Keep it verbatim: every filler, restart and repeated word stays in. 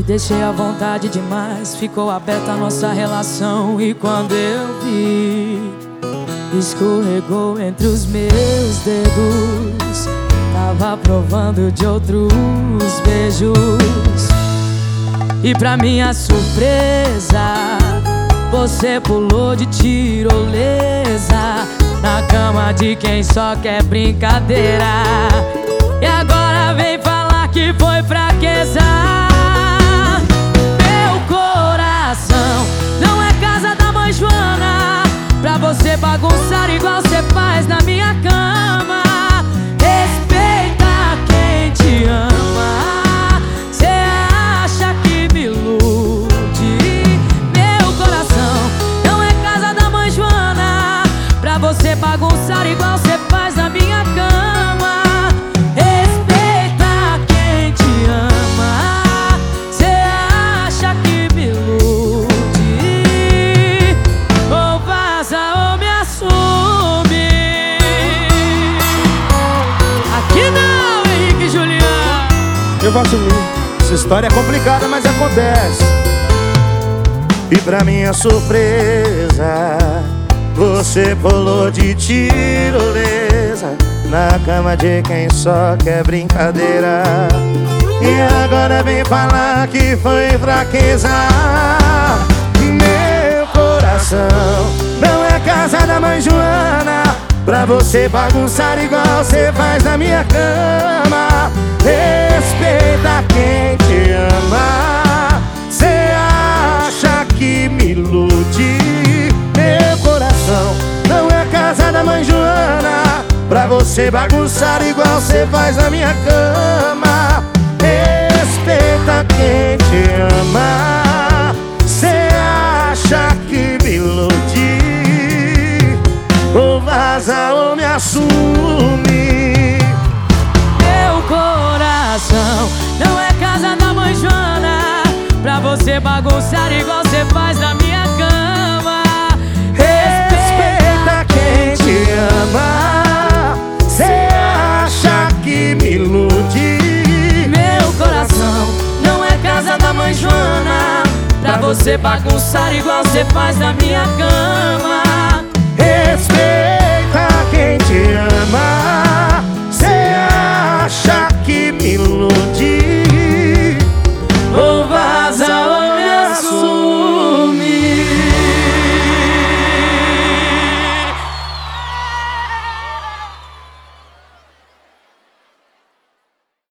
deixei à vontade demais, ficou aberta a nossa relação. E quando eu vi, escorregou entre os meus dedos. Tava provando de outros beijos. E pra minha surpresa, você pulou de tirolesa na cama de quem só quer brincadeira. E agora vem falar que foi fraqueza. Meu coração não é casa da mãe Joana pra você bagunçar igual você faz na minha cama. Respeita quem te ama. Cê acha que me ilude? Meu coração não é casa da mãe Joana pra você bagunçar igual você faz na minha cama. Respeita quem te ama. Cê acha que me ilude? Ou vaza ou me assume. Aqui não, Henrique e Juliano. Eu vou assumir. Essa história é complicada, mas acontece. E pra minha surpresa, você pulou de tirolesa na cama de quem só quer brincadeira. E agora vem falar que foi fraqueza. Meu coração não é casa da mãe Joana pra você bagunçar igual você faz na minha cama. Respeita quem te ama. Cê acha que me ilude? Meu coração não é casa da mãe Joana pra você bagunçar igual você faz na minha cama. Respeita quem te ama. Cê acha que me ilude? Ou vaza ou me assume. Meu coração não é casa da mãe Joana pra você bagunçar igual você faz na minha cama. Respeita quem te ama. Cê acha que me ilude? Meu coração não é casa da mãe Joana pra você bagunçar igual você faz na minha cama.